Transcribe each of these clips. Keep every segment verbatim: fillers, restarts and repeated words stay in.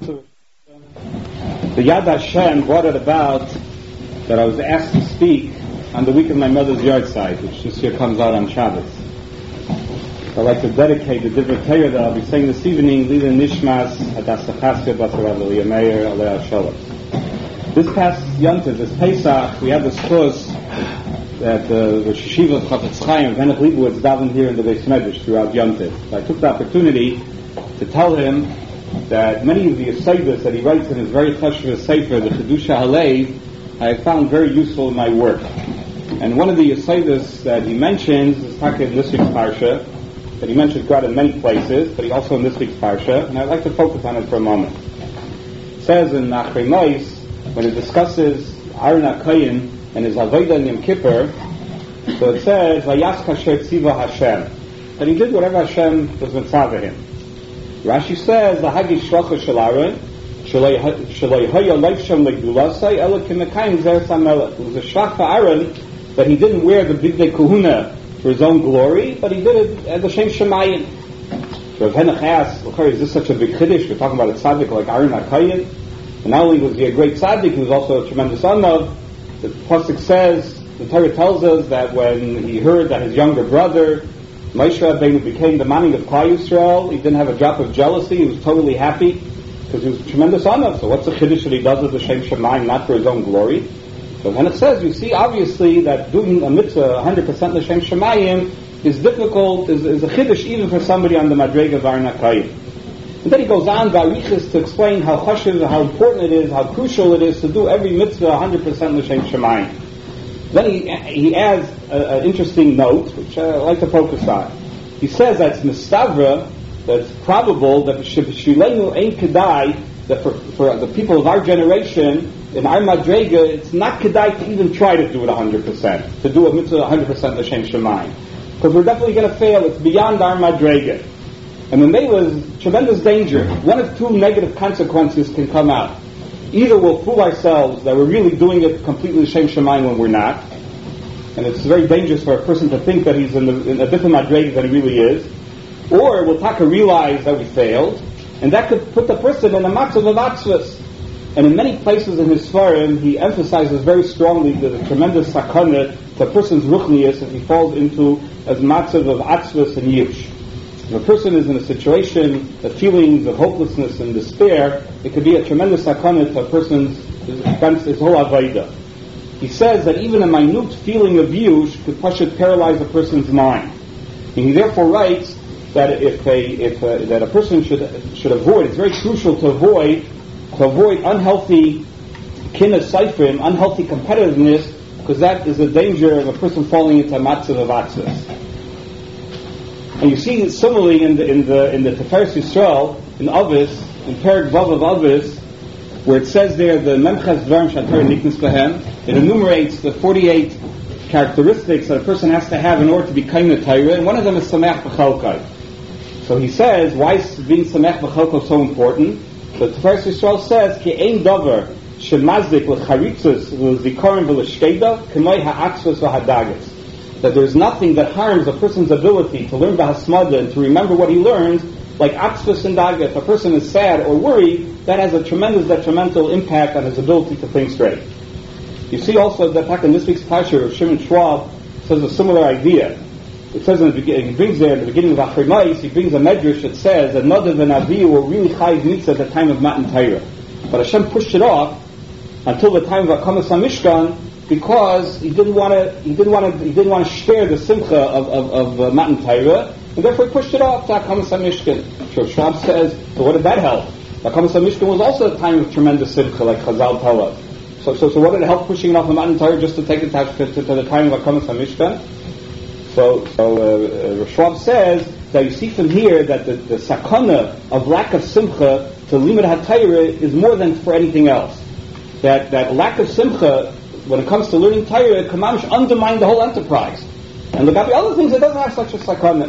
The Yad Hashem brought it about that I was asked to speak on the week of my mother's yard site, which this year comes out on Shabbos. I'd like to dedicate the Divrei Torah that I'll be saying this evening, Lila Nishmas Hadassah Chasya Bat Rav Elia Meir Alei Shalom. This past Yontiv, this Pesach, we had this course that uh, the Yeshiva of Chafetz Chaim, Henoch Leibowitz, davened here in the Beis Medrash throughout Yontiv. So I took the opportunity to tell him that many of the Yesaidas that he writes in his very chashuv sefer, the Chedusha Halev, I have found very useful in my work. And one of the Yesaidas that he mentions is talking in this week's Parsha, that he mentions God in many places, but he also in this week's Parsha, and I'd like to focus on it for a moment. It says in Achrei Mos, when it discusses Aaron HaKohen and his Avodah in Yom Kippur, so it says, Vayas kasher tziva Hashem, that he did whatever Hashem was mitzvah him. Rashi says, the Hagi Shlocha Shel Aaron, Shalei Haya Leifshem Legulasai, Ela Kimekayim Zer Samelech. It was a shlach for Aaron that he didn't wear the Bigdei Kahuna for his own glory, but he did it at the Shem Shemayim. So Rav Henoch asks, is this such a big chiddush? We're talking about a tzaddik like Aaron HaKohen. And not only was he a great tzaddik, he was also a tremendous anav. The pasuk says, the Torah tells us that when he heard that his younger brother Moshe Rabbeinu became the manning of Klal Yisrael, he didn't have a drop of jealousy. He was totally happy because he was a tremendous anav. So what's the chiddush that he does with the Shem Shemayim, not for his own glory? So when it says, you see obviously that doing a mitzvah one hundred percent l'Shem Shemayim is difficult, is, is a chiddush even for somebody on the Madrega of Aaron HaKohen. And then he goes on, Barichas, to explain how chashuv, how important it is, how crucial it is to do every mitzvah one hundred percent l'Shem Shemayim. Then he he adds an interesting note, which I like to focus on. He says that's mistavra, that's probable that shilenu ain't kedai, that for, for the people of our generation, in our madrega, it's not kedai to even try to do it one hundred percent, to do a mitzvah one hundred percent l'Shem Shemayim. Because we're definitely going to fail, it's beyond our madrega. And when there was tremendous danger, one of two negative consequences can come out. Either we'll fool ourselves that we're really doing it completely l'Shem Shemayim when we're not, and it's very dangerous for a person to think that he's in, the, in a different madrega than he really is, or we'll taka realize that we failed, and that could put the person in a matzav of atzvus. And in many places in his Sfarim, he emphasizes very strongly the tremendous sakana to a person's ruchnius if he falls into a matzav of atzvus and yush. If a person is in a situation, the feelings of hopelessness and despair, it could be a tremendous sakana to a person's his whole avodah. He says that even a minute feeling of yush could pashut paralyze a person's mind. And he therefore writes that if a if a, that a person should should avoid, it's very crucial to avoid to avoid unhealthy kinna seifrim, unhealthy competitiveness, because that is a danger of a person falling into a matzav of atzvus. And you see similarly in the in the in the Tiferes Yisrael in Avos, in Perek Vav of Avos, where it says there the Memchas Dvarim Shatar Niknas Behem, it enumerates the forty-eight characteristics that a person has to have in order to be kaim Torah, and one of them is Samech B'Chalkai. So he says, why is being Samech B'Chalkai so important? The Tiferes Yisrael says, Ki ein davar shemazik l'charitzus l'zikaron v'l'shkeida k'may ha'atzvus v'hadagas. That there's nothing that harms a person's ability to learn Bahasmada and to remember what he learns, like atzvus and daga. If a person is sad or worried, that has a tremendous detrimental impact on his ability to think straight. You see also that back in this week's Parsha of Shimon Schwab says a similar idea. It says in the beginning, he brings there at the beginning of Achrei Mos, he brings a medrash that says that Nadav and Avi were really chayiv mitzvah at the time of Matan Torah, but Hashem pushed it off until the time of Akamas HaMishkan because he didn't want to he didn't want to he didn't want to share the simcha of of, of uh, Matan Torah, and therefore he pushed it off to Akamas HaMishkan. So Schwab says, so what did that help? Akamas HaMishkan was also a time of tremendous simcha, like Chazal tell us. So so so what did it help pushing it off the Matan Torah just to take it to, to, to the time of Akamas HaMishkan? So, so uh, uh, Schwab says that you see from here that the, the sakana of lack of simcha to limud haTorah is more than for anything else. That that lack of simcha, when it comes to learning Torah, can undermine the whole enterprise. And look at the other things, it doesn't have such a sakana.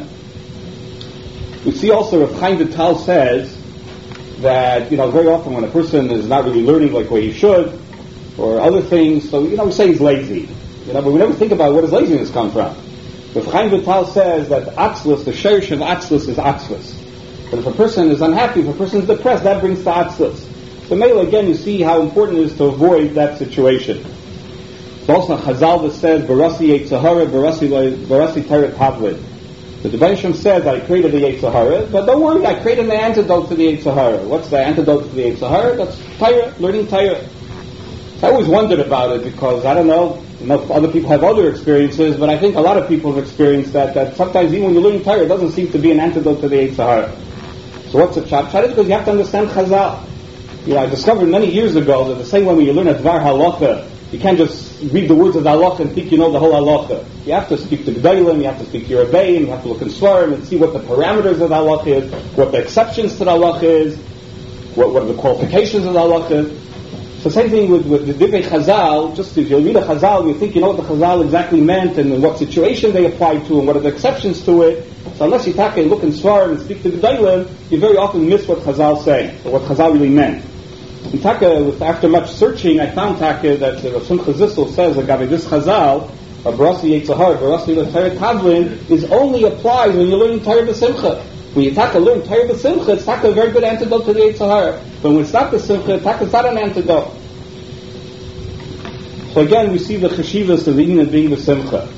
We see also Rav Chaim Vital says that, you know, very often when a person is not really learning like what he should, or other things, so, you know, we say he's lazy. You know, but we never think about where does laziness come from. Rav Chaim Vital says that atzlus, the sherish of atzlus is atzlus. But if a person is unhappy, if a person is depressed, that brings to atzlus. So maybe again you see how important it is to avoid that situation. It's also Chazal that says, Barasi Yetzer Hara, Barasi Barasi Teret Havlid. The Rebbe Shem says, I created the Yetzer Hara, but don't worry, I created the antidote to the Yetzer Hara. What's the antidote to the Yetzer Hara? That's Torah, learning Torah. I always wondered about it because, I don't know, you know, other people have other experiences, but I think a lot of people have experienced that, that sometimes even when you're learning Torah, it doesn't seem to be an antidote to the Yetzer Hara. So what's the pshat? Pshat is because you have to understand Chazal. You know, I discovered many years ago that the same way when you learn a Dvar Halacha, you can't just read the words of the halacha and think you know the whole halacha. You have to speak to Gedolim, you have to speak to your Rebbeim, you have to look in Svarim and see what the parameters of the halacha is, what the exceptions to the halacha is, what, what are the qualifications of the halacha is. So same thing with, with the Divrei Chazal. Just if you read a Chazal, you think you know what the Chazal exactly meant and in what situation they applied to and what are the exceptions to it. So unless you take and look in Svarim and speak to Gedolim, you very often miss what Chazal say, or what Chazal really meant. In Taka, with, after much searching, I found Taka that uh, Simcha Zissel says that this Chazal, Barasi Yetzer Hara, Barasi Teret Havlin, is only applies when you're learning Torah B'Simcha. When you Taka learn Torah B'Simcha, it's Taka a very good antidote to the Yetzer Hara. But when it's not B'Simcha, Taka is not an antidote. So again, we see the cheshivas of the Yin being B'Simcha.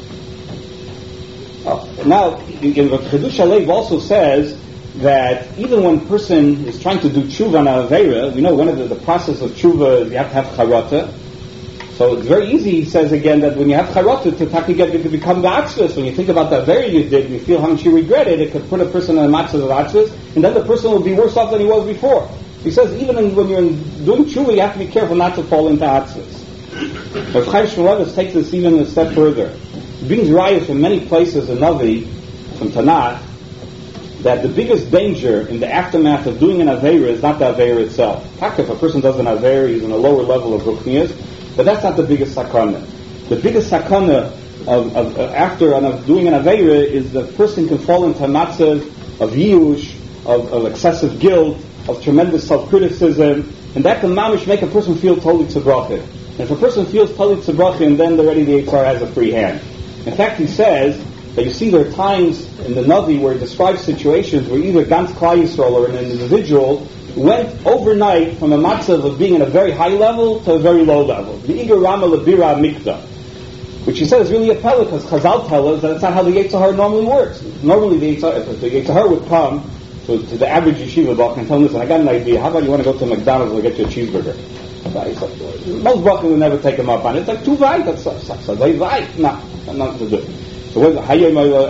Oh, now, in Chedush Alev also says that even when a person is trying to do tshuva on aveira, we know one of the, the process of tshuva is you have to have charata. So it's very easy, he says again, that when you have charata, to taki get to become the atzvus. When you think about the aveira you did, and you feel how much you regret it, it could put a person in a matzah of atzvus, and then the person will be worse off than he was before. He says even in, when you're doing tshuva, you have to be careful not to fall into atzvus. But Chaim Shmulevitz takes this even a step further. He brings rayas from many places in Navi, from Tanakh, that the biggest danger in the aftermath of doing an Aveira is not the Aveira itself. If a person does an Aveira, he's in a lower level of Ruchnias, but that's not the biggest sakana. The biggest sakana of, of, of after and of doing an Aveira is the person can fall into matzav of yiush, of, of excessive guilt, of tremendous self-criticism, and that can mamish make a person feel totally tzebrachim. And if a person feels totally tzebrachim, then already the Yetzer Hara has a free hand. In fact, he says that you see there are times in the Navi where he describes situations where either Gans Klal Yisrael or an individual went overnight from a matzav of being at a very high level to a very low level. The Iger Rama Lebira Mikta, which he says is really a pella because Chazal tell us that it's not how the Yetzer Hara normally works. Normally the Yetzer Hara, the Yetzer Hara would come to, to the average yeshiva bach and tell him, listen, I got an idea, how about you want to go to McDonald's and get you a cheeseburger? Most bachim would never take him up on it. It's like too weit, that's so very weit. No, nothing to do. So what is it?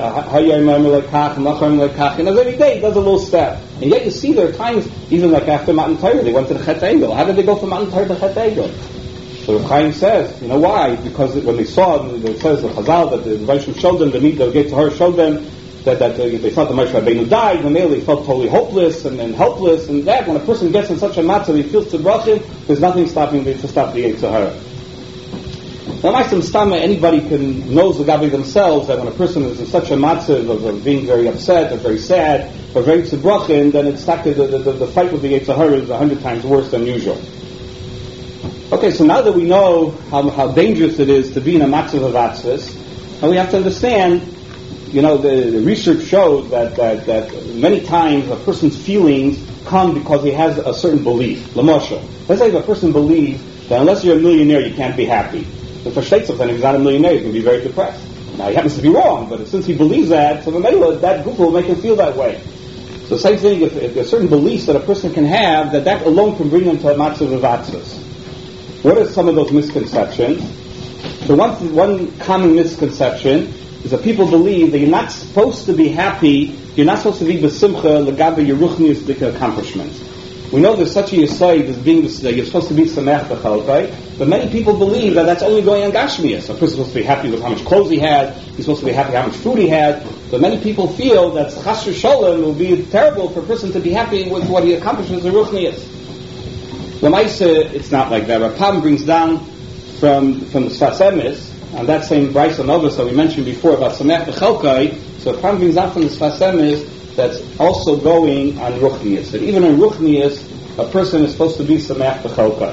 And as every day he does a little step. And yet you see there are times, even like after Matan Torah, they went to the Chet Egel. How did they go from Matan Torah to Chet Egel? So the Chaim says, you know why? Because when they saw, it says the Chazal that the Vaishnav showed them, the the Yetzer Hara showed them that, that uh, they thought the Moshe Rabbeinu died, and they felt totally hopeless and, and helpless, and that when a person gets in such a matzah, he feels tzebrachim, there's nothing stopping to stop the Yetzer Hara. Now, Ma'aseh Stama, anybody can knows the Gabi themselves that when a person is in such a matzah of, of being very upset or very sad or very tzebrachim, then it's not the, the, the, the fight with the Yetzer Hara is a hundred times worse than usual. Okay, so now that we know how, how dangerous it is to be in a matzah of atzvus, now we have to understand. You know, the, the research shows that, that that many times a person's feelings come because he has a certain belief. Lamosha. Let's say if a person believes that unless you're a millionaire, you can't be happy. If a sheikh's if he's not a millionaire, he's going to be very depressed. Now, he happens to be wrong, but since he believes that, so the that group will make him feel that way. So same thing, if, if there's certain beliefs that a person can have, that that alone can bring him to a matzah of atzvus. What are some of those misconceptions? So one, one common misconception is that people believe that you're not supposed to be happy, you're not supposed to be besimcha legabe your ruchniistic accomplishments. We know there's such a yesod as being that you're supposed to be samech b'chalkai, but many people believe that that's only going on gashmias. A person's supposed to be happy with how much clothes he had, he's supposed to be happy how much food he had, but many people feel that chas v'sholem will be terrible for a person to be happy with what he accomplishes in ruchnias. L'maisa, it's not like that. Rapam brings down from from the Sfas Emes, on that same Brisa Novus that we mentioned before about Samech B'Chelkai, so Pram brings out from the Sfas Emes that's also going on Ruchnias. That even in Ruchnias, a person is supposed to be Samech B'Chelkai.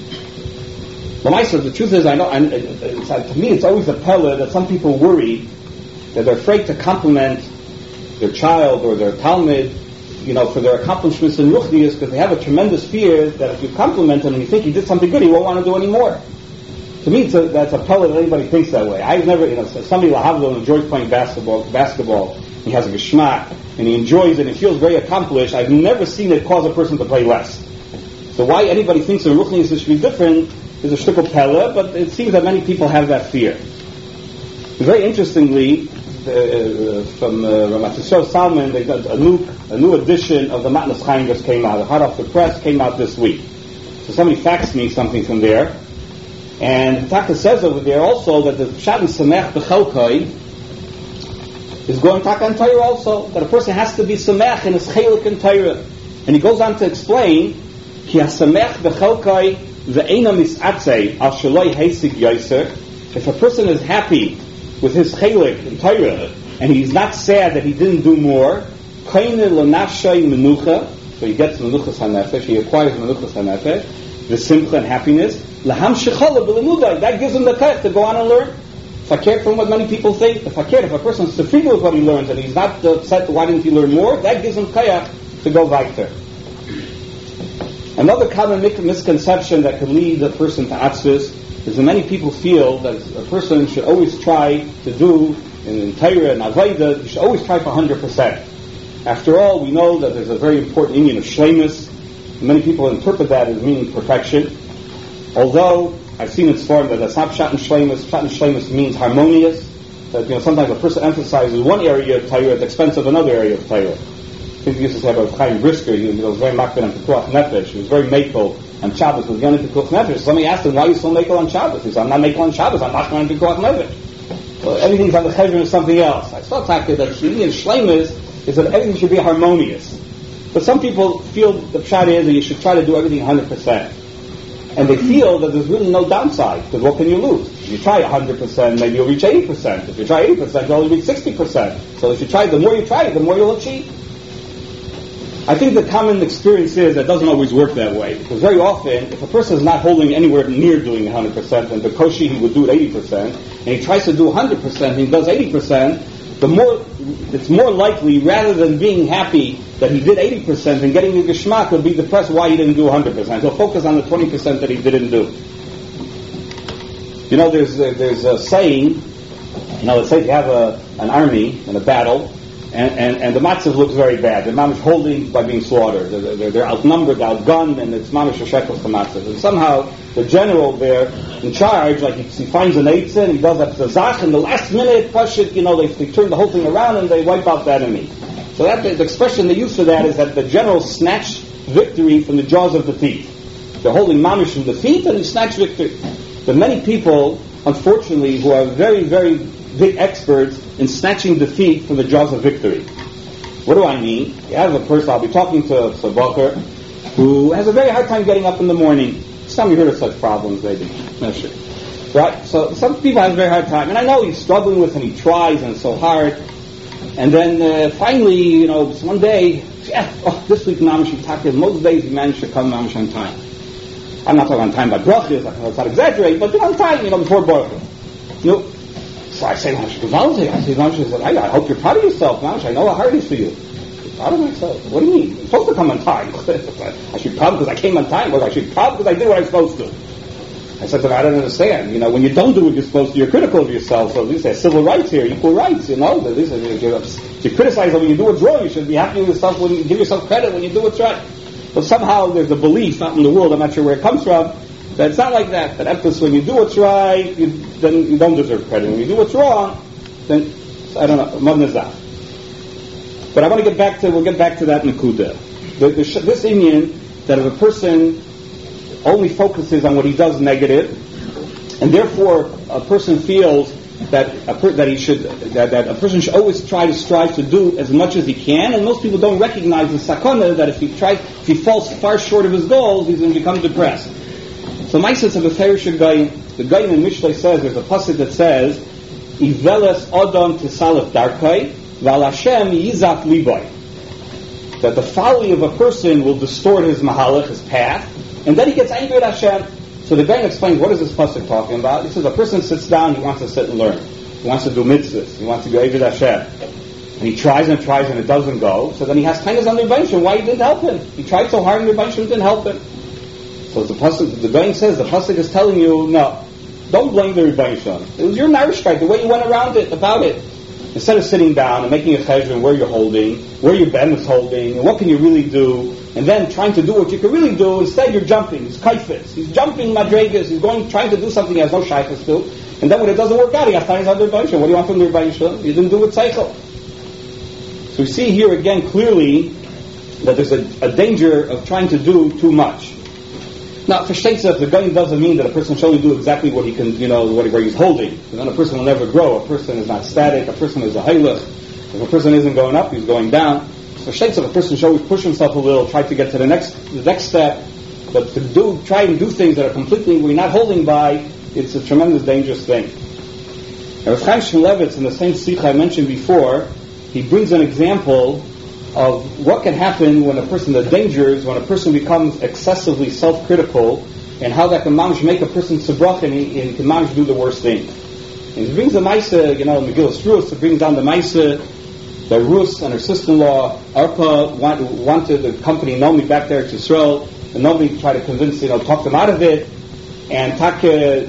The truth is, I know, and it's, to me it's always a pella that some people worry that they're afraid to compliment their child or their Talmud you know, for their accomplishments in Ruchnius, because they have a tremendous fear that if you compliment him and you think he did something good, he won't want to do any more. To me, it's a, that's a pellet that anybody thinks that way. I've never, you know, somebody Lahavdil enjoys playing basketball, basketball, he has a geschmack, and he enjoys it, and he feels very accomplished. I've never seen it cause a person to play less. So why anybody thinks in Ruchnius it should be different is a shtickle pellet, but it seems that many people have that fear. Very interestingly, uh, from uh, Ramat Yisrael Salman, they got a new, a new edition of the Matnas Chaim just came out. Hot off the press, came out this week. So somebody faxed me something from there. And Taka says over there also that the Pshat and Samech B'chelkai is going Taka and Torah also, that a person has to be Samech in his Chelik and Torah. And he goes on to explain, Ki ha-Samech B'chelkai ve'ena mis'atzei al shaloi heisig yoser. If a person is happy with his Chelik and Torah, and he's not sad that he didn't do more, Kaine l'nafshay menucha, so he gets Menuchas HaNefesh, he acquires Menuchas HaNefesh, the simcha and happiness, Laham shechala b'lemuda, that gives him the kayach to go on and learn. If I care from what many people think, if I care, if a person is sufficient with what he learns and he's not upset, why didn't he learn more? That gives him kayach to go weiter. Another common misconception that can lead a person to atzvus is that many people feel that a person should always try to do in Torah and Avodah, you should always try for one hundred percent. After all, we know that there's a very important union of shleimus. Many people interpret that as meaning perfection. Although I've seen it form that that's not Pshat and Shleimus. Pshat and Shleimus means harmonious. That, you know, sometimes a person emphasizes one area of Torah at the expense of another area of Torah. I think we used to say about Chaim Brisker. He was very makbid on Pekuach Nefesh. He was very makel on Shabbos. He was going to Pekuach Nefesh. Somebody asked him, why are you so makel on Shabbos? He said, I'm not makel on Shabbos. I'm not going to Pekuach Nefesh. Well, everything's on the cheshbon of something else. I saw Taka that Shleimi and Shleimus is that everything should be harmonious. But some people feel the Pshat is that you should try to do everything one hundred percent. And they feel that there's really no downside, because what can you lose? If you try one hundred percent, maybe you'll reach eighty percent. If you try eighty percent, you'll only reach sixty percent. So if you try, the more you try, the more you'll achieve. I think the common experience is that it doesn't always work that way, because very often, if a person is not holding anywhere near doing one hundred percent, and the koshi he would do it eighty percent, and he tries to do one hundred percent, and he does eighty percent, the more, it's more likely, rather than being happy that he did eighty percent and getting the geschmack, he'll be depressed why he didn't do one hundred percent. He'll focus on the twenty percent that he didn't do. You know, there's a, there's a saying, you know, let's say you have a, an army in a battle, and, and, and the matzav looks very bad. The mamish holding by being slaughtered. They're, they're, they're outnumbered, outgunned, and it's mamish a shekel for matzav. And somehow, the general there in charge, like he, he finds an eitzah and he does that zach, and the last minute, push it, you know, they, they turn the whole thing around and they wipe out the enemy. So that the, the expression they use for that is that the general snatched victory from the jaws of defeat. They're holding mamish from defeat and he snatched victory. But many people, unfortunately, who are very, very big experts in snatching defeat from the jaws of victory. What do I mean? You have a person, I'll be talking to a Sabakar, who has a very hard time getting up in the morning. Some of you heard of such problems, maybe. No shit. Right? So some people have a very hard time. And I know he's struggling with it and he tries and it's so hard. And then uh, finally, you know, one day, yeah, oh, this week Mamish Takir, most days he managed to come Mamish on time. I'm not talking on time by brachas, let's not exaggerate, but on time, you know, before brachas. You know, so I say, Mamish, I say, Mamish, I, I hope you're proud of yourself, Mamish, I know how hard it is for you. I'm proud of myself? What do you mean? I'm supposed to come on time. I should be proud because I came on time, or I should be proud because I did what I'm supposed to. I said to him, I don't understand. You know, when you don't do what you're supposed to, you're critical of yourself. So these are civil rights here, equal rights, you know. These are, you're, you criticize when you do what's wrong. You should be happy with yourself when you give yourself credit when you do what's right. But somehow there's a belief out in the world, I'm not sure where it comes from, that it's not like that. That emphasis when you do what's right, you, then you don't deserve credit. When you do what's wrong, then, I don't know, Magnazah. But I want to get back to, we'll get back to that Nakuda. The, the, this Indian, that if a person only focuses on what he does negative, and therefore a person feels that a per, that he should that, that a person should always try to strive to do as much as he can, and most people don't recognize the sakana that if he tries, if he falls far short of his goals, he's going to become depressed. So my sense of a Ferisha guy, the guy in Mishlei says there's a pasuk that says, "Iveles Adam Tisalef Darkai Val Hashem Yizak Libai," that the folly of a person will distort his mahalach, his path. And then he gets angry at Hashem. So the Gaon explains, what is this pasuk talking about? He says, a person sits down, he wants to sit and learn. He wants to do mitzvahs. He wants to go Eved Hashem. And he tries and tries and it doesn't go. So then he has tainas on the Rebbeinu Shalom. Why he didn't help him? He tried so hard and the Rebbeinu Shalom didn't help him. So the pasuk, the Goyen says, the pasuk is telling you, no, don't blame the Rebbeinu Shalom. It was your narishkeit, the way you went around it, about it. Instead of sitting down and making a cheshbon where you're holding, where your ben is holding, and what can you really do, and then trying to do what you can really do, instead you're jumping. He's kaifis. He's jumping madregas. He's going, trying to do something he has no shaykhs to. And then when it doesn't work out, he has tainas on the Rebbeinu Shalom. What do you want from the Rebbeinu Shalom? You didn't do it tzeichel. So we see here again clearly that there's a, a danger of trying to do too much. Now, for Shteitza, the Goyen doesn't mean that a person should only do exactly what he can, you know, what, where he's holding. And then a person will never grow. A person is not static. A person is a hailach. If a person isn't going up, he's going down. For Shteitza, a person should always push himself a little, try to get to the next, the next step. But to do, try and do things that are completely, we're not holding by, it's a tremendous, dangerous thing. Now, Rav Chaim Shmulevitz, in the same sikha I mentioned before, he brings an example of what can happen when a person, the dangers, when a person becomes excessively self-critical, and how that can mamish make a person tzebrach and he, and can mamish do the worst thing. And he brings the Maisa, you know, Megillas Rus, it brings down the Maisa, the Rus and her sister-in-law, Arpa, want, wanted the company Nomi back there to Yisrael, and Nomi tried to convince, you know, talk them out of it, and Taka,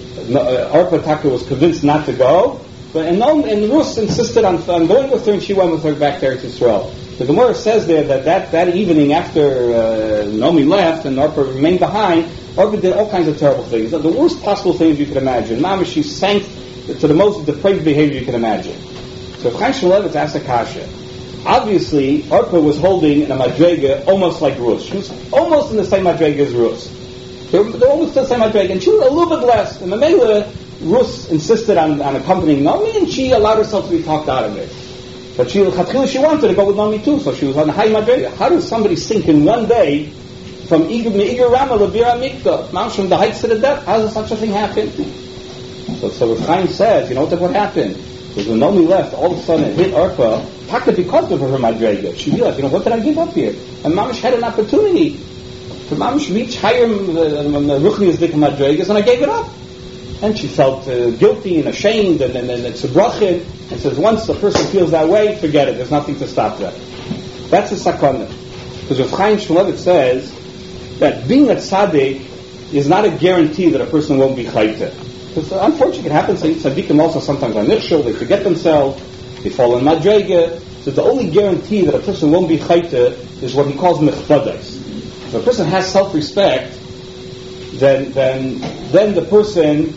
uh, Arpa Taka was convinced not to go, but and, Nomi, and Rus insisted on, on going with her, and she went with her back there to Yisrael. The Gemara says there that that, that evening after uh, Naomi left and Orpah remained behind, Orpah did all kinds of terrible things, the worst possible things you could imagine. Mama, she sank to the most depraved behavior you can imagine. So Chaim Shmulevitz asked a kasha. Obviously, Orpah was holding in a madrega almost like Rus. She was almost in the same madrega as Rus. They were, they were almost in the same madrega, and she was a little bit less. And the Mela, Rus insisted on, on accompanying Naomi, and she allowed herself to be talked out of it. But she, she wanted to go with Naomi too, so she was on the high madrega. How does somebody sink in one day from Iger Rama to Bira Mikta, Mount from the heights to the depth? How does such a thing happen? So, so Rav Chaim says, you know what, what happened? Because when Naomi left, all of a sudden it hit Arpa, Taka because of her madrega. She realized, you know, what did I give up here? And Mamish had an opportunity to Mamish reach higher Ruchni Azdik madregas, and I gave it up. And she felt uh, guilty and ashamed, and then it's a brachin, and says once a person feels that way, forget it. There's nothing to stop that. That's a sakana. Because Rav Chaim Shmulevitz says that being a tzaddik is not a guarantee that a person won't be chayte. Because unfortunately, it happens. Tzaddikim also sometimes are nichshel, they forget themselves, they fall in madrega. So the only guarantee that a person won't be chayte is what he calls mechtadas. If a person has self-respect, then then then the person.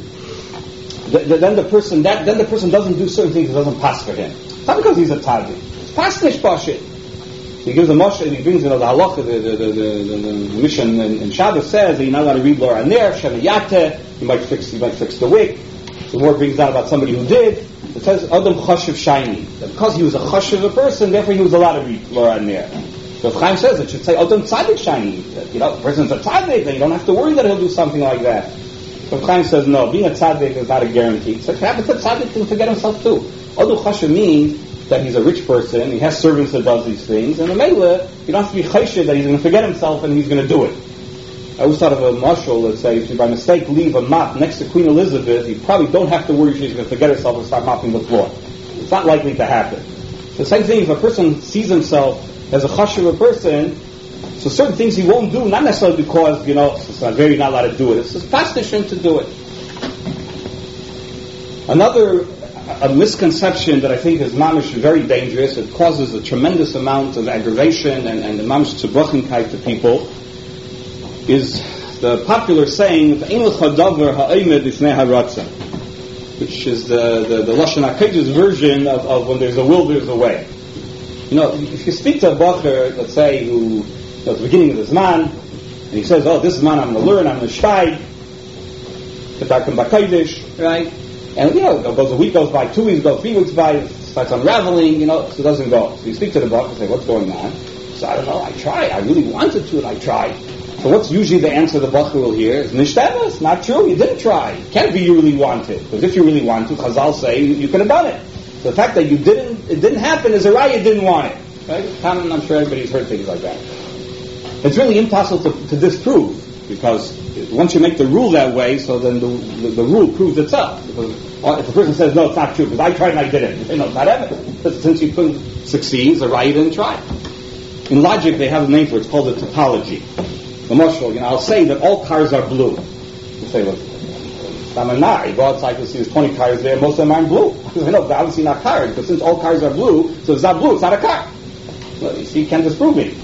Then the person that then the person doesn't do certain things that doesn't pass for him. It's not because he's a tzaddik. It's pasnish bashit. He gives a moshe and he brings, you know, the halacha, the the the, the, the, the mission in, in Shabbos says that you're not allowed to read Laura Ner, Shenayate. You might fix you might fix the wick. The more brings down about somebody who did. It says Adam Chashiv Shiny. That because he was a chashiv a person, therefore he was allowed to read Laura Ner. So if Chaim says it should say Adam Tzaddik Shiny. You know, the person's a tzaddik, then you don't have to worry that he'll do something like that. So Chaim says, no, being a tzaddik is not a guarantee. So it happens that tzaddik can forget himself too. Adu chashiv means that he's a rich person, he has servants that does these things, and the Mela, you don't have to be chayshid that he's going to forget himself and he's going to do it. I always thought of a marshal that say, if you by mistake leave a mop next to Queen Elizabeth, you probably don't have to worry she's going to forget herself and start mopping the floor. It's not likely to happen. The same thing, if a person sees himself as a chashiv person, so certain things he won't do, not necessarily because, you know, it's not very not allowed to do it. It's just pastish him to do it. Another a misconception that I think is mamish very dangerous, it causes a tremendous amount of aggravation and, and the mamish tzibrochinkite to people, is the popular saying, which is the, the, the Lashon HaKodesh's version of, of when there's a will, there's a way. You know, if you speak to a bacher, let's say, who at the beginning of his man, and he says, oh, this is man I'm going to learn, I'm going to shtay, Ketarkim B'Kodesh, right? And, you know, it goes, a week goes by, two weeks go, three weeks by, it starts unraveling, you know, so it doesn't go. So you speak to the bacher and say, what's going on? So I don't know, I tried, I really wanted to, and I tried. So what's usually the answer the bacher will hear? Is nishteves, not true, you didn't try. It can't be you really wanted. Because if you really want to, Chazal say, you, you could have done it. So the fact that you didn't, it didn't happen is a raya you didn't want it. Right? I'm sure everybody's heard things like that. It's really impossible to, to disprove. Because once you make the rule that way, so then the, the, the rule proves itself. Because if a person says, no, it's not true, because I tried and I didn't, you say, no, it's not evidence. But since you couldn't succeed, so why you didn't try? In logic, they have a name for it. It's called a tautology. The marshal, you know, I'll say that all cars are blue. You say, look, I'm a nar. You go outside to see there's twenty cars there, most of them aren't blue. I know, they're obviously not cars, because since all cars are blue, so it's not blue, it's not a car. Well, you see, you can't disprove me.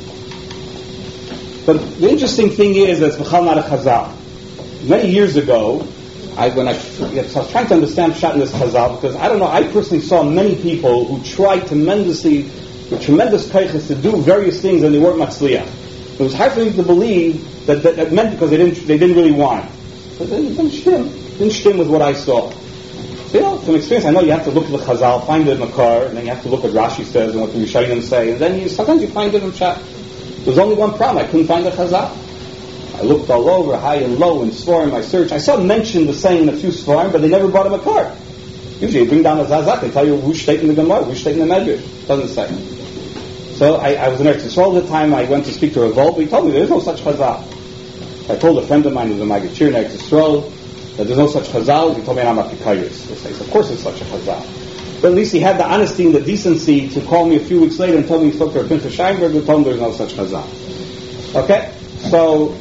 But the interesting thing is that it's B'chal not a Chazal. Many years ago, I, when I, I was trying to understand Pshat in this Chazal, because I don't know, I personally saw many people who tried tremendously, with tremendous kaiches to do various things and they weren't matzliach. It was hard for me to believe that that, that meant because they didn't they didn't really want. But it didn't shtim. It didn't shtim with what I saw. So, you know, from experience, I know you have to look at the Chazal, find it in the car, and then you have to look what Rashi says and what the Rishonim say, and then you, sometimes you find it in Pshat. There's only one problem. I couldn't find the Chazal. I looked all over, high and low, in Svarim, I searched. I saw mentioned the saying in a few Svarim, but they never brought him a car. Usually you bring down a Zazak, they tell you who's stating the Gemara, who's stating the Medrash. It doesn't say. So I, I was in Eretz Yisrael at the time. I went to speak to Revolt, but he told me there is no such Chazal. I told a friend of mine who's a Magachir in Eretz Yisrael that there's no such Chazal. He told me I'm a Pikayus. I said, of course there's such a Chazal. But at least he had the honesty and the decency to call me a few weeks later and told me he spoke to Pinchas Scheinberg who told him there's no such Chazal. Okay? So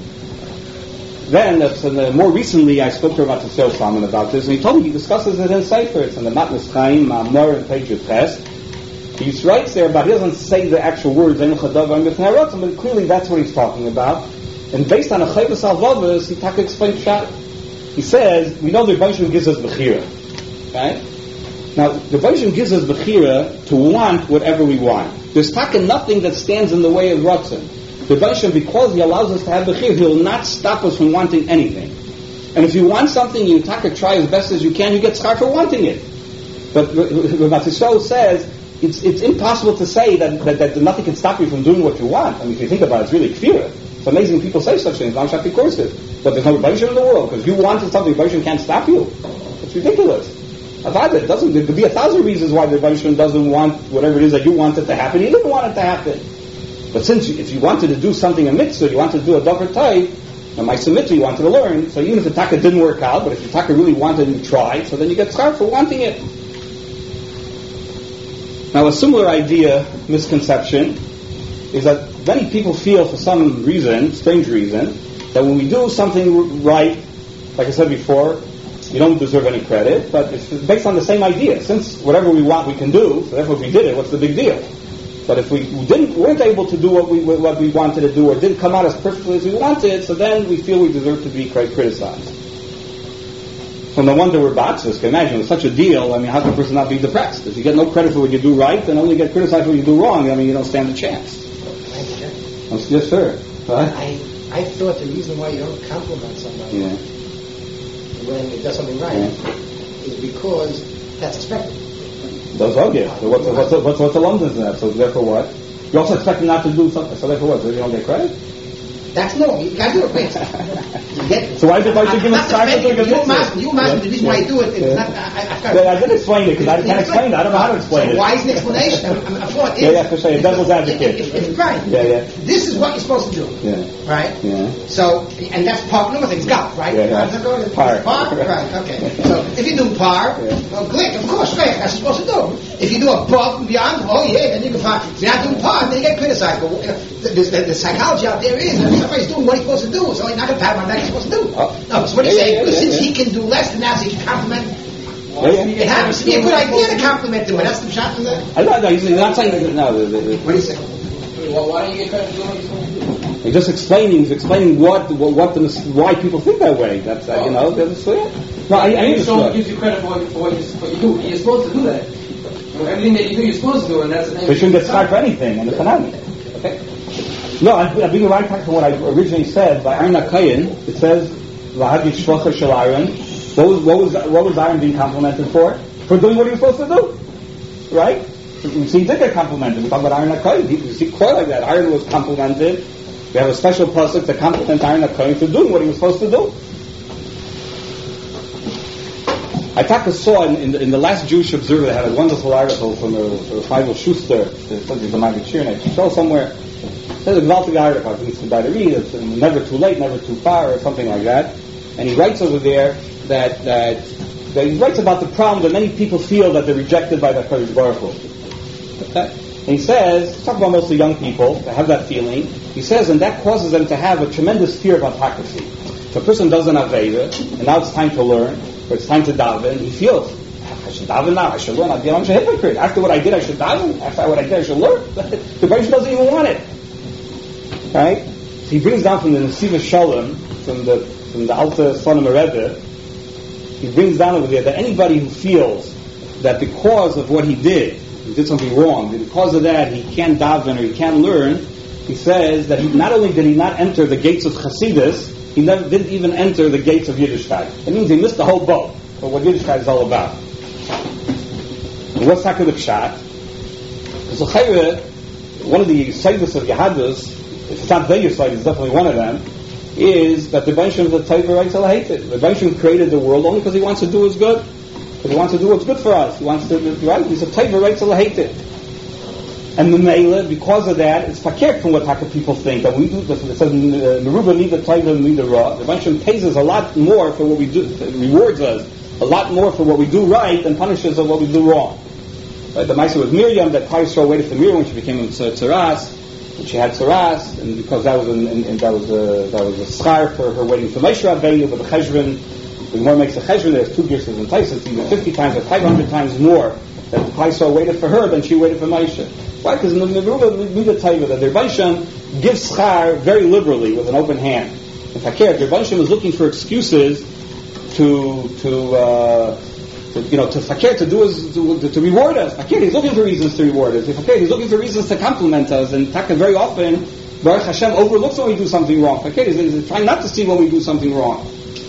then, uh, more recently, I spoke to Rav Matisyahu Salman about this, and he told me he discusses it in Sefer. It's in the Matnas Chaim, Ma'amor, and page Yutes. He writes there, but he doesn't say the actual words, but clearly that's what he's talking about. And based on a Chayvus Al-Vavas, he taka explains Pshat. He says, we know the Rebbe Shem gives us Bechira. Right? Now, the Rebbe Shem gives us Bechira to want whatever we want. There's taka nothing that stands in the way of Ratzon. The Rebbe Shem, because he allows us to have Bechira, he will not stop us from wanting anything. And if you want something, you taka try as best as you can, you get schar for wanting it. But Rav Matisyahu says, It's it's impossible to say that, that, that nothing can stop you from doing what you want. I mean, if you think about it, it's really kfira. It's amazing people say such things. But there's no Rebbe Shem in the world, because you wanted something, Rebbe Shem can't stop you. It's ridiculous. It doesn't. There could be a thousand reasons why the Rebbe Shem doesn't want whatever it is that you wanted to happen. He didn't want it to happen. But since you, if you wanted to do something, a mitzvah, you wanted to do a davar type, a ma'aseh mitzvah, you wanted to learn. So even if the taka didn't work out, but if the taka really wanted and you tried, so then you get schar for wanting it. Now, a similar idea, misconception, is that many people feel for some reason, strange reason, that when we do something right, like I said before, we don't deserve any credit, but it's based on the same idea. Since whatever we want we can do, so therefore if we did it, what's the big deal? But if we didn't, weren't able to do what we what we wanted to do, or didn't come out as perfectly as we wanted, so then we feel we deserve to be criticized. So no wonder we're batzis. Can imagine, with such a deal, I mean, how can a person not be depressed? If you get no credit for what you do right, then only get criticized for what you do wrong, I mean, you don't stand a chance. Yes, sir. Right? I, I thought the reason why you don't compliment somebody yeah. when it does something right yeah. is because that's expected. Those are good. So what's, what's, what's, what's, what's the London's in that? So therefore what? You also expect them not to do something, so therefore what? So you don't get credit? That's no, you gotta do it, please. So why did you give us time to do it? You imagine, you imagine the reason why you do it. It's yeah. not. I, I, I, I did explain it because I can't explain it. I don't know how to explain so it. Why is an explanation? I'm, I'm, I'm yeah, yeah, for sure. A devil's advocate. If, if, if, right. Yeah, yeah. This is what you're supposed to do. Yeah. Right. Yeah. So, and that's part. Number things, golf, right? Yeah, yeah. Par. Par. Right. Okay. So if you do par, yeah. well, glick, of course, glick. That's what you're supposed to do. If you do above and beyond, oh yeah, then you can find. If you're not doing par, then you get criticized. But you know, the, the, the psychology out there is that somebody's doing what he's supposed to do, so he's not going to pat him on the back. He's supposed to do. Oh. No, so what he's yeah, saying, yeah, yeah, since yeah. he can do less than that, so he can compliment. Yeah, yeah. It happens to be a good idea to compliment him. That's the shot from there. I know, no, he's not saying that. No, the, the, the, what do you say? Well, why don't you get credit for what you're supposed to do? He's just explaining. He's explaining what, what, what the, why people think that way. That's uh, you know. That's, uh, no, I, I mean, someone gives you credit for what, for what, you, what you do. You're supposed to do that. You know, everything that you do, you're supposed to do, and that's the thing. They shouldn't get started for anything, and the Hanani. Okay. No, I, I think right back to what I originally said by Aaron HaKohen. It says, "Lahadi shlocha shel Aaron." What was what was what was Aaron being complimented for? For doing what he was supposed to do, right? So he did get complimented. We talk about Aaron HaKohen. You see quite like that. Aaron was complimented. We have a special pasuk to compliment Aaron HaKohen for doing what he was supposed to do. I taka saw in, in, the, in the last Jewish Observer, they had a wonderful article from a, a Feivel Schuster, the Magachir, and I saw somewhere. There's a gewaltige article, I think it's by the read, it's never too late, never too far, or something like that. And he writes over there that, that, that he writes about the problem that many people feel that they're rejected by the HaKadosh Baruch Hu. Okay? And he says, he's talking about mostly young people that have that feeling. He says, and that causes them to have a tremendous fear of autocracy. If a person does an Aveda, and now it's time to learn, or it's time to daven, he feels, I should daven now, I should learn, I'm a hypocrite. After what I did, I should daven. After what I did, I should learn. The Baruch doesn't even want it. Right? So he brings down from the Nesiva Shalom, from the from the Alta Son of Rebbe, he brings down over there that anybody who feels that because of what he did, he did something wrong, because of that he can't daven or he can't learn, he says that he, not only did he not enter the gates of Chassidus, he never didn't even enter the gates of Yiddishkeit. It means he missed the whole boat for what Yiddishkeit is all about. And what's Taka the Pshat? So one of the Yisaidus of Yahadus, if it's not the Yisaid, it's definitely one of them, is that the Banshim of the Taiva writes al hated. The Banshim created the world only because he wants to do what's good. Because he wants to do what's good for us. He wants to, right? He's a Taiva writes al hated. And the Mela, because of that, it's fakir from what Taka people think. That we do, it says, Meruba neither Taiva neither Ra. The Banshim pays us a lot more for what we do, rewards us a lot more for what we do right than punishes us what we do wrong. Right? The Maisa with Miriam, that Klal waited for Miriam when she became a Tzaras. And she had tzaras, and because that was an, and, and that was a that was a schar for her waiting for Moshe Rabbeinu, but the cheshbon, the more makes a cheshbon, there's two gears in place. It's either fifty times or five hundred times more that the Klal waited for her than she waited for Moshe. Why? Because in the Meruba we the Taiva that the Rebbeinu gives schar very liberally with an open hand. In fact, the Rebbeinu is looking for excuses to to. Uh, To, you know, to fakir, to do is to, to reward us. Fakir, he's looking for reasons to reward us. Fakir, he's looking for reasons to compliment us. And Taka very often, Baruch Hashem overlooks when we do something wrong. Fakir, he's, he's trying not to see when we do something wrong.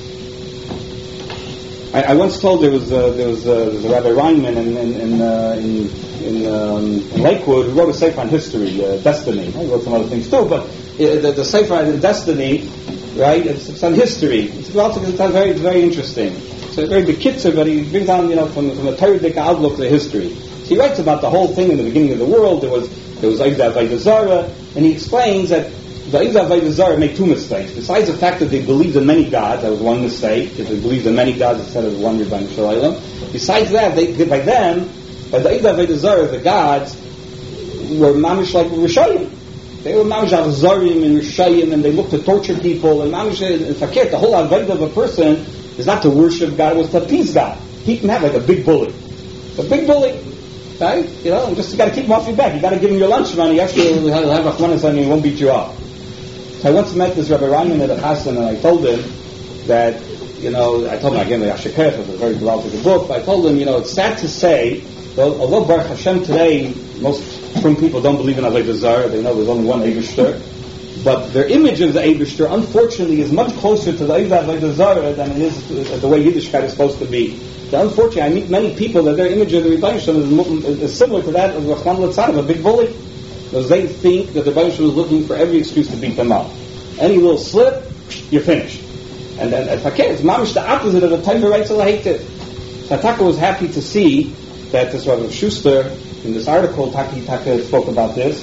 I, I once told there was uh, there was uh, there was a Rabbi Reinman in in in, uh, in, in, um, in Lakewood who wrote a sefer on history, uh, Destiny. He wrote some other things too, but uh, the, the sefer on Destiny, right? It's, it's on history. It's also it's very very interesting. It's a very big kitzer, but he brings down, you know, from, from a Torah outlook to history. So he writes about the whole thing in the beginning of the world. There was there was Eidah Avodah Zarah, and he explains that the Eidah Avodah Zarah made two mistakes. Besides the fact that they believed in many gods, that was one mistake. That they believed in many gods instead of one Rebbeinu Shalom. Besides that, they, they by them, by the Eidah Avodah Zarah, the gods were mamish like Rishayim. They were mamish Avzarim and Rishayim, and they looked to torture people. And mamish in fakir, the whole avodah of a person is not to worship God, it was to appease God. Keep him have like a big bully. A big bully. Right? You know, just you gotta keep him off your back. You gotta give him your lunch money. Actually, he'll have a chmanis on you, he won't beat you up. So I once met this Rabbi Ryan at a Chassan, and I told him that, you know, I told him again the Yashikef, it was a very good book, but I told him, you know, it's sad to say, though, although Baruch Hashem today, most from people don't believe in Avodah Zarah, they know there's only one Eibishter. But their image of the Eibishter, unfortunately, is much closer to the Avodah Zarah than it is the way Yiddishkeit is supposed to be. So unfortunately, I meet many people that their image of the Rebbeinu Shalom is, is similar to that of Rachman Litzad, a big bully. Because they think that the Rebbeinu Shalom is looking for every excuse to beat them up. Any little slip, you're finished. And then, if I can, it's mamish the opposite of the Taiva writes al hated. So Taka was happy to see that this Rabbi Schuster, in this article, Taka, Taka spoke about this.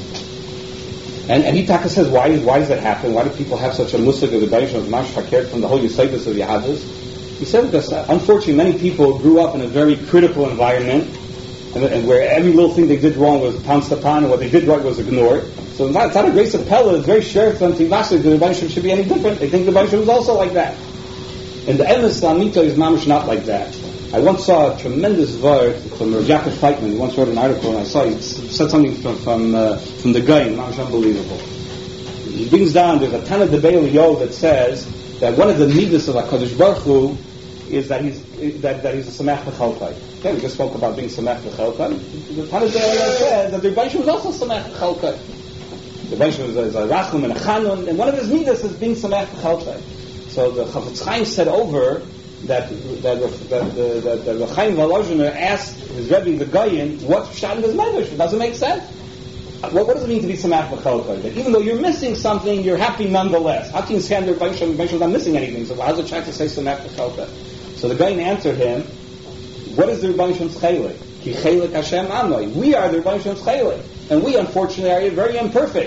And, and he Taka says, why, why does that happen? Why do people have such a musig of the Baruch of Mash Fakir from the whole Yisaidus of Yahadus? He said because, uh, unfortunately, many people grew up in a very critical environment, and, and where every little thing they did wrong was pounced upon, and what they did right was ignored. So it's not, it's not a grace of Pella, it's very sure for them to that the Baruch should be any different. They think the Baruch was also like that. And the Emes Lamito is mamish not like that. I once saw a tremendous word from Yaakov Feitman. He once wrote an article, and I saw he said something from from, uh, from the Gaon. That was unbelievable. He brings down, there's a Tana de Be'el that says that one of the midas of HaKadosh Baruch Hu is that he's that, that he's a Samech V'Chalkai. Okay, we just spoke about being Samech V'Chalkai. The Tana de Be'el says that the Rebbeinu was also Samech V'Chalkai. The Rebbeinu was a Rachum and a Chanun, and one of his midas is being Samech V'Chalkai. So the Chafetz Chaim said over that that that the that the Chaim Volozhiner asked his Rebbe the Gaon, what Pshat does Medrash? It doesn't make sense. What, what does it mean to be Samach V'Chalkai? That even though you're missing something, you're happy nonetheless. How can you stand there, Baruch not missing anything? So how's it try to say Samach V'Chalkai? So the Gaon answered him, what is the Rebbeinu Shem's Chaylik? Ki Chaylik Hashem Amnoi. We are the Rebbeinu Shem's Chaylik, and we unfortunately are very imperfect.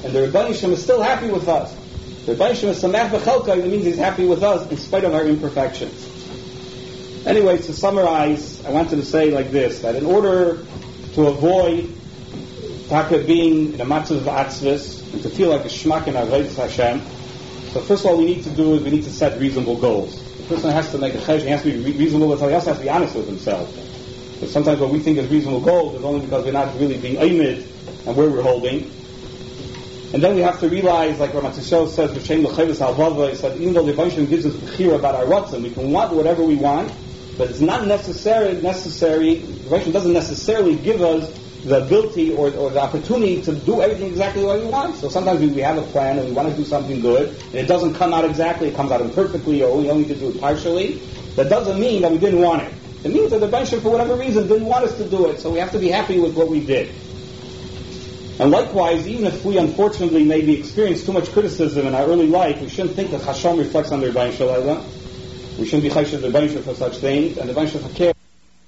and the Rebbeinu Shem is still happy with us. The Rebbeinu Shem is samach b'chelkai, that means he's happy with us in spite of our imperfections. Anyway, to summarize, I wanted to say like this, that in order to avoid taka being in a matzav of atzvus, and to feel like a shmak in avodas Hashem, so first of all we need to do is we need to set reasonable goals. The person has to make a chesh, he has to be reasonable with himself, he also has to be honest with himself. But sometimes what we think is reasonable goals is only because we're not really being aimid and where we're holding. And then we have to realize, like Ramat Yisrael says, V'shem l'chayvus halvava, he said, even though the Rebbeinu gives us b'chira about our ratzon, we can want whatever we want, but it's not necessary, necessary, the Rebbeinu doesn't necessarily give us the ability or, or the opportunity to do everything exactly the way we want. So sometimes we, we have a plan and we want to do something good, and it doesn't come out exactly, it comes out imperfectly, or we only did do it partially. That doesn't mean that we didn't want it. It means that the Rebbeinu, for whatever reason, didn't want us to do it, so we have to be happy with what we did. And likewise, even if we unfortunately maybe experience too much criticism in our early life, we shouldn't think that Hashem reflects on the Rebbeinu Shalom. We shouldn't be chayshah the Rebbeinu for such things, and the Rebbeinu Shalom care.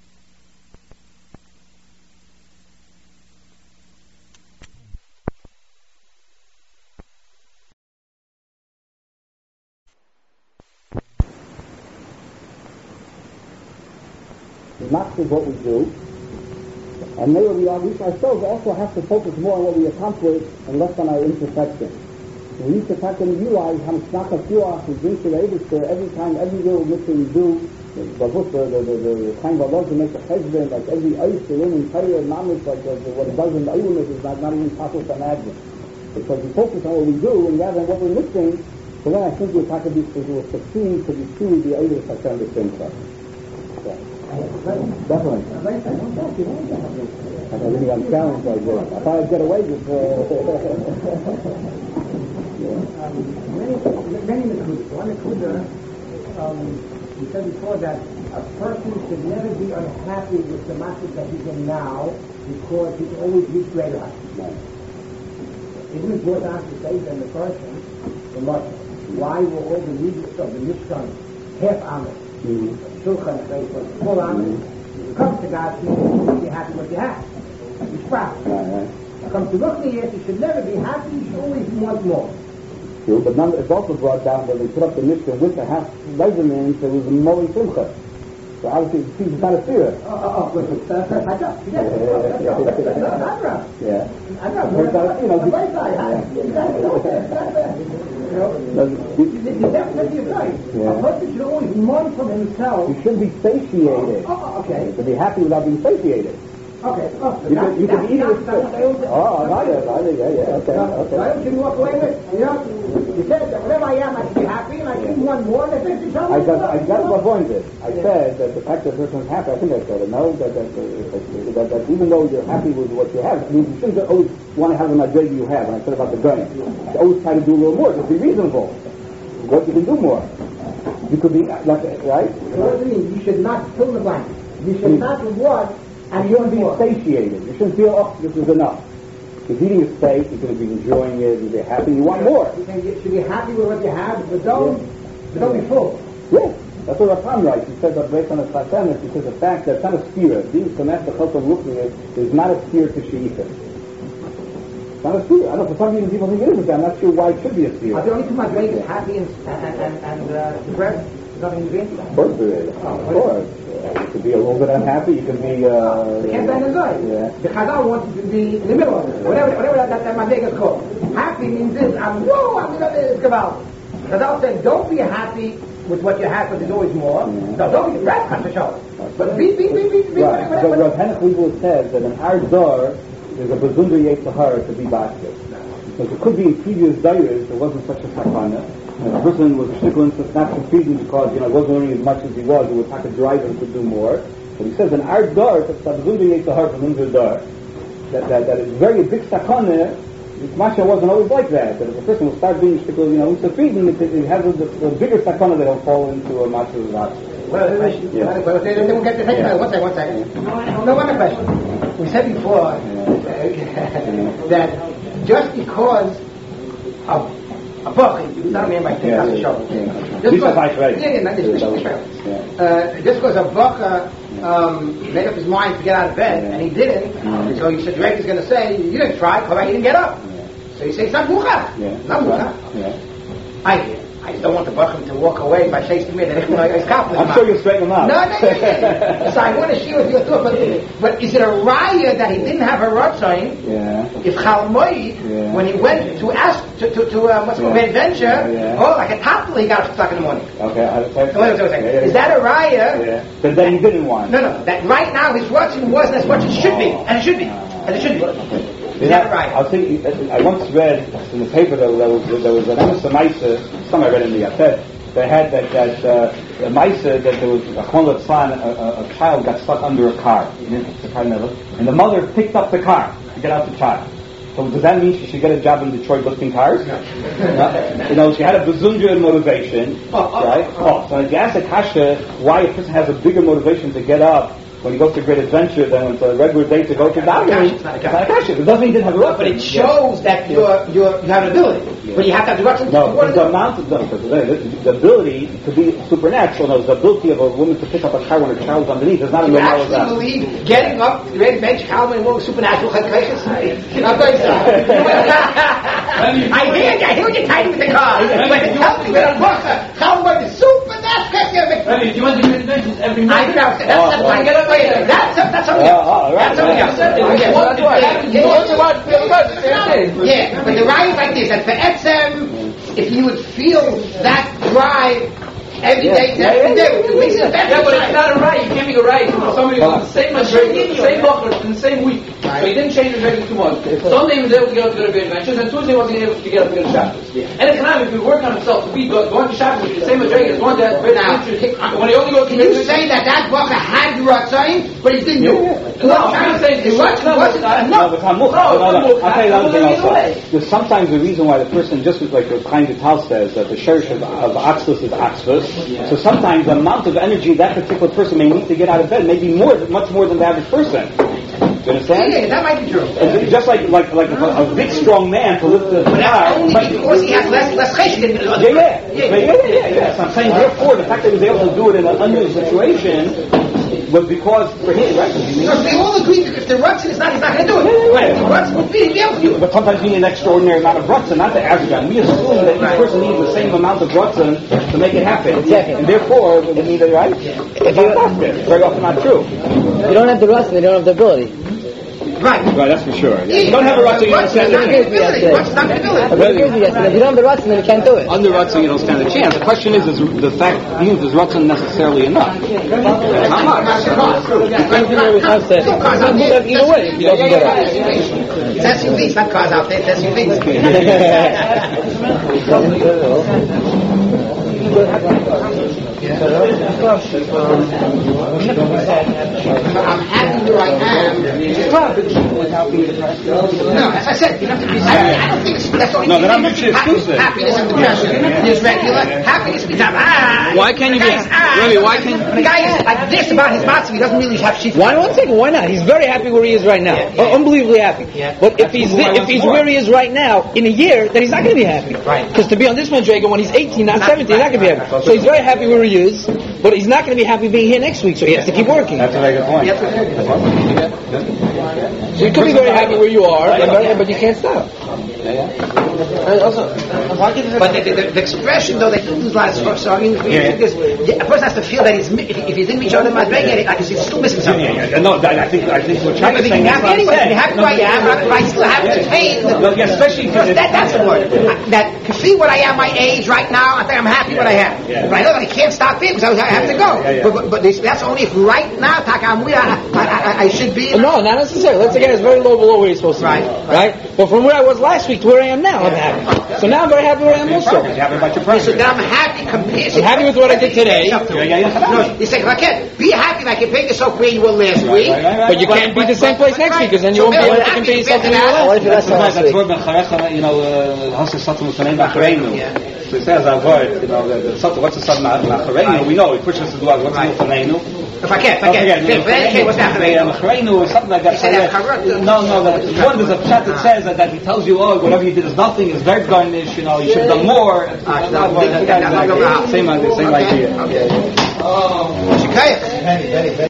Not is what we do, and maybe we, are, we ourselves also have to focus more on what we accomplish and less on our imperfections. We need to try to realize how much nachas we bring to the Eibusher every time, every little mitzvah we do. The the the the the time of Allah to make a cheshbon, like every ice, the room in Torah and Mamish, like uh, what it does in the Eilumis is not, not even possible to imagine. Because we focus on what we do and rather than what we're missing, so then I think we'll try to be will succeed to be truly the Eibusher Hashem the same time. Definitely. I really am challenged like this. I thought I'd get away with uh, yeah. um, many many Nakudas. One Nakuda, um, we said before that a person should never be unhappy with the message that he's in now because he's always reached greater heights. Isn't it good to say that the person, the Muslim, why were all the leaders of the Mishkan half honest? Shulchan was full on it. Come to God, you should be happy with what you have. You're proud. Come to look at you should never be happy, you should always want more. True, but none, it's also brought down that they put up the Mishkan with the half dozen in, so it was a Moli Simcha. So obviously it seems not a fear. Oh, oh, oh, good. Uh, I got, yeah. Yeah. I got, you know, you're definitely right. A person should always mourn from himself. You shouldn't be satiated. Oh, oh, okay. To be happy without being satiated. Okay. Oh, you can, you can eat it. Oh, not yet, not yet, yeah, yeah, okay, okay. Why don't you walk away with, you know, you said that whatever I am, I should be happy, and I should want more, and I think you tell me. I got, I got to avoid it. I yeah. said that the fact that a person is happy, I think I said it, no, that that, that, that, that even though you're happy with what you have, I mean, you shouldn't always want to have the majority you have, and I said about the gun. You always try to do a little more, just be reasonable. What you can do more. You could be, like, right? So what do you mean? You should not fill the blank. You should not reward. And you shouldn't be satiated. You shouldn't feel, oh, this is enough. If you're eating a steak, you're going to be enjoying it, you'll be happy, you want more. You should be happy with what you have, but don't, yeah. but don't be full. Yes, that's what Rapam writes. He says that based on the Chasam, it's because the fact that it's not a sphere. Being Sameach B'Chelka looking at is not a sphere to She'itah. It's not a sphere. I don't know, for some reason people think it is, but I'm not sure why it should be a sphere. Are the only two my grade is happy and, and, and, and uh, depressed? Nothing in between? Of course there is. Oh, of course. Yeah, you could be a little bit unhappy. You could be. Uh, you can't enjoy. Yeah. The Chazal wants you to be in the middle of it. Whatever, whatever that, that, that Madega is called. Happy means this. I'm whoa. I'm gonna it's about. Chazal said, don't be happy with what you have, because there's always more. Yeah. No, don't be depressed. Have to show. But be, be, be, be, be. Right. Whatever, so Rav Henoch Leibowitz says that in our door there's a bezunder yetzahara to be basket. Because it could be in previous days there wasn't such a sakana. And the person was shtickling to not competing because, you know, wasn't earning as much as he was, he would have to drive him to do more. But he says in our dar, it's a bezunder yetzahara from under dar, that that that is very big sakana. Masha wasn't always like that. That if a person will start being shtickling, you know, to feed him, it, it has a, a bigger sakana that he'll fall into a Masha's lot. Well, yeah. Well, then we'll get the second yeah. One second, one second. No, no one question. We said before yeah. that just because of a book, you don't mean by things on the show. Just because, just because a book um, made up his mind to get out of bed, and he didn't, mm-hmm. so he said, Drake is going to say, you didn't try, because you didn't get up. Yeah. So you say it's not mucha. Yeah. Not mucha. Yeah. I I don't want the Bachram to walk away by chasing me. Then I'm sure you'll straighten him out. No, no, no, no. So I want to share with you a thought. But, but is it a raya that he didn't have a rotzain? Yeah. If Chalmoi, Yeah. when he went to ask to to, to um, what's it called, Yeah. adventure, Yeah, yeah. oh, like a top, he got up stuck in the morning. Okay. I, I, So wait, wait, wait, wait. Is that a raya? Yeah. But then he didn't want. No, no. That right now his rotzin wasn't as much as it should be, and it should be, and it should be. Okay. Is that right? I think I once read in the paper that there was, there was an Amsa Maisa, some I read in the Yated, they had that that uh, a Maisa that there was a Chon son, a, a, a child got stuck under a car, and the mother picked up the car to get out the child. So does that mean she should get a job in Detroit lifting cars? No. No? You know, she had a bazunja motivation, right? Oh, so if you ask a kasha why a person has a bigger motivation to get up when he goes to a great adventure than it's a regular day to go to davening, it's not a kasha. It doesn't mean he didn't have a But it shows that you're, you're, you have an ability. But you have to have the rotzin. No, but the amount of no, but the, the ability to be supernatural, no, the ability of a woman to pick up a car when her child's underneath is not a You normal actually event. believe getting up, ready to bench, Kalman, and supernatural calculations? I'm going to I hear you. I hear what you're typing with the car. But it's helping with a book. Kalman is supernatural. Maybe, do you want to do adventures every I night? know. That's that's why I get up later. That's that's something else. Oh, right, That's something right. else. Yeah, well, that's why. You want to watch the other same thing. Yeah, but the ride is like this. That for Etzem, if you would feel that drive every day, Yeah, every yeah, day, it makes it a better Yeah, but it's drive. not a right. You can't make a right. Somebody was the same material, the same buckler, in the same week. So he didn't change his regular too much. Sunday he was able to get up to go to big adventures, and Tuesday wasn't able to get up to go to Shabbos. And it's not if you work on himself to be go- going to Shabbos with the same material as going to big adventures. When he only goes to Can you say that that Bacher had the Ratzayim, but he didn't do it? No, I'm not saying it wasn't. It wasn't No, enough. but Hamuch, No, no, no, Hamuch. I'll tell you another thing Hamuch also. way. There's sometimes the reason why the person, just like the Chaim Vital says, that the sherish of, of Atzvus is Atzvus. So sometimes the amount of energy that particular person may need to get out of bed may be more, much more than the average person. Do you understand? Yeah, that might be true. It's just like like like a, a big strong man to lift the But car. that's only but- because he has less less cheshire than the other. Yeah, yeah, yeah, yeah, yeah, yeah, yeah. So I'm saying, therefore, the fact that he was able to do it in an unusual situation was because for him, right? Because they all agree that if the Ratzin is not, he's not going to do it. But if the Ratzin would be, he'd be able to do it. But sometimes you need an extraordinary amount of rutzen, not the average guy. We assume that each Right. person needs the same amount of rutzen to make it happen. Exactly. And therefore, we need it, right? It's not it's very often not true. You don't have the rust, and you don't have the ability. Right. Right, that's for sure. Yeah, You don't have a rutzen, you don't stand Ratzin a is not chance. going to do it. Ratzin is not going to do it. That's what it gives you, yes. And if you don't have the rust, then you can't do it. Under rutzen, you don't stand a chance. The question is, is the fact, means is rutzen necessarily enough? How much? Either way, if you don't get it. It's S U Vs, not cars out there. It's S U Vs. I'm happy where I am. No, as I said, you don't have to be. I, I don't think it's that's only. No, they're not mutually exclusive. Happiness and depression is regular. Happiness means ah. Why can't you the be- guy's, ah, Remy, why can't- the guy is like this about his matzah? He doesn't really have shit. Why one second? Why not? He's very happy where he is right now. Yeah, yeah. Unbelievably happy. Yeah. But if he's why I if want he's more. where he is right now in a year, then he's not going to be happy. Right. Because to be on this Madrega when he's eighteen, not seventeen, he's not going to be happy. So he's very happy where he is, but he's not going to be happy being here next week. So he has to keep working. That's a very good point. So you could be very happy where you are, and very- but you can't stop. And also, But the, the, the expression, though, that you use a lot of sorry, Yeah. this, a person has to feel that he's, mi- if, if he didn't reach out to my bag, like he's still missing something. Yeah, yeah, yeah. No, I I think I think what Right, Chuck but is he saying can is be what I'm anyway. saying. He happy No, where I am, but I still have to pain. No, yeah, especially Because because that, that's the word. I- That to see what I am, my age right now, I think I'm happy what I have. Yeah. But I know that I can't stop being because I, I have to go. Yeah, yeah. But, but, but this, that's only if right now, Taka, I'm where I, I, I, I should be. No, not necessarily. Let's again, it's very low below where he's supposed to be. Right, Right? But from where I was last week to where I am now, I'm happy. So now I'm very happy where I am also. you're happy about your So progress. then I'm happy compared. I'm happy with what I did today. Yeah, yeah, yeah. No, you say, okay, be happy like you picked yourself where you were last week. right, right. But you can't be the same place next week, because then you won't be able to compare yourself to anyone else. That's right, that's word Mecharecha, you know, Hasa Satan Musanein Machareinu. So it says our word, you know, the, the Satan, what's the Satan Machareinu? We know, he pushes us to do us, what's the Musaneinu? If I can't, if I can't. If I can't, what's happening? Machareinu or something like that. You say that correct? No, no, that, one there's a chat that says that, that he tells you, oh, whatever you did is nothing, is very garnish, you know, you should have done more. Ah, no, no, no, no, no, no. Same idea, same idea. Okay. Oh.